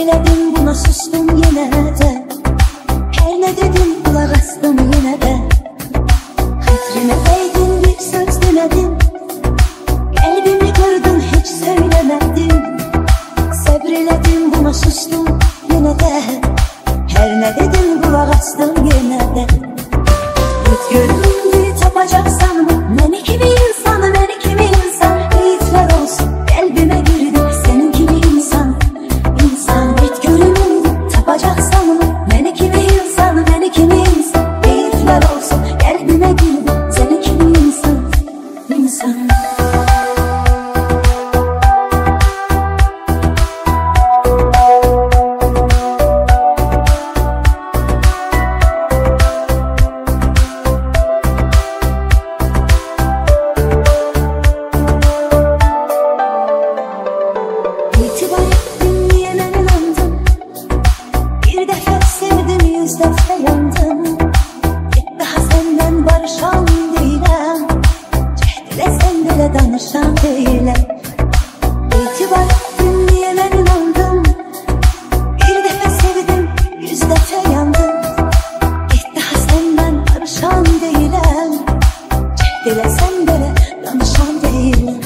Səbirlədim, buna sustum yenə də. Hər nə dedim, qulaq asdım yenə də. Xətrimə dəydin, bir söz demədin. Qəlbimi qırdın, heç söyləmədin. Səbirlədim, buna sustum yenə də. Hər nə dedim, qulaq asdım yenə də. Git göründü, tapacaqsan mı? Məni kimi insanı, məni kimi insan. Qeydlər olsun, qəlbimə girdi sənin kimi insan. İnsan git göründü, tapacaqsan mı? Məni kimi insanı, məni kimi insan. Qeydlər olsun, qəlbimə girdi sənin kimi insan. İnsan. Danışan deyiləm. İtibar etdim, niyə mən inandım? Bir dəfə sevdim, 100 dəfə yandım. Get daha səndən barışan deyiləm. Cəhd eləsən belə danışan deyiləm.